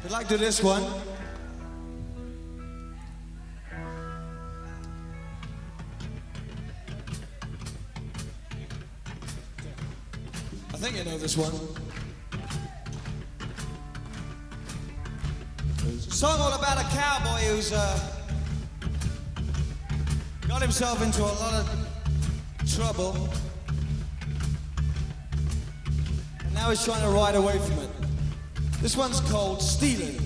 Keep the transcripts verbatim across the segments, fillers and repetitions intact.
I'd like to do this one. I think you know this one. It's a song all about a cowboy who's uh, got himself into a lot of trouble. And now he's trying to ride away from it. This one's called Stealing.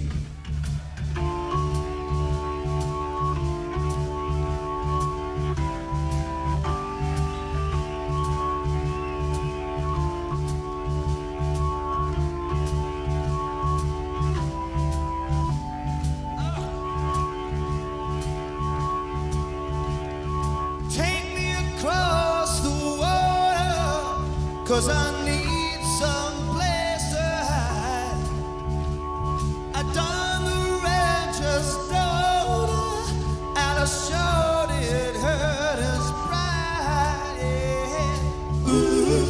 Take me across the water, 'cause I need some place to hide. I done the rancher's daughter, and I sure did hurt his pride. Yeah. Ooh,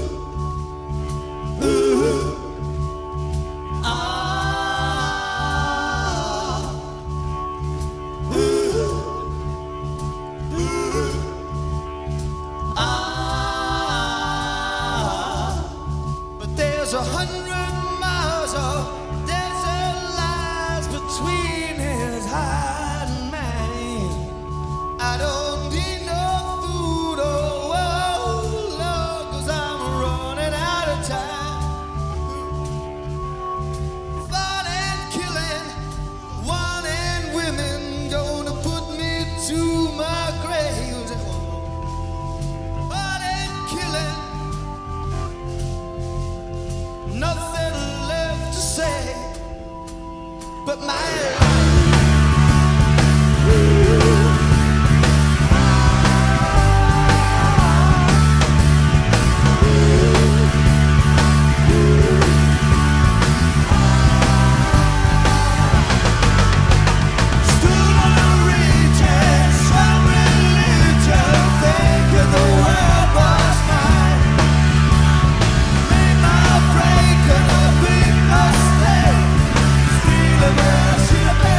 ooh, ah, ooh, ooh, ah. But there's a hundred miles of desert lies between his heart and mine. I don't need no food or water, 'cause I'm running out of time. Fighting, killing, wanting women, gonna put me to my grave. Fighting, killing, nothing left to say but my life. Stood on the ridges, some religion, thinking the world was mine. Made my break and a big mistake, stealing where I should have been.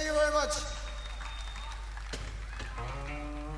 you very much.